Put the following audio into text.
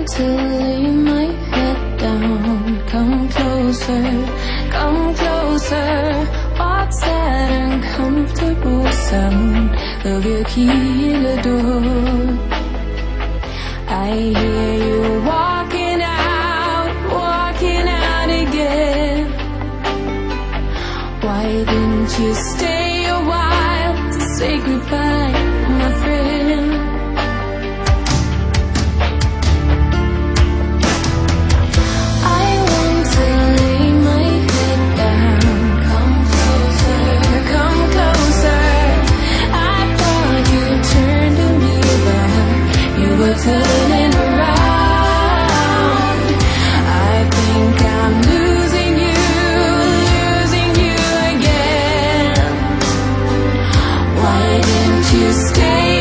want to lay my head down. Come closer, come closer. What's that uncomfortable sound of your key in the door? I hear you walking out again. Why didn't you stay a while to say goodbye, my friend? I want to lay my head down. Come closer, come closer. I thought you turned to me, but you were turning around. I think I'm losing you again. Why didn't you stay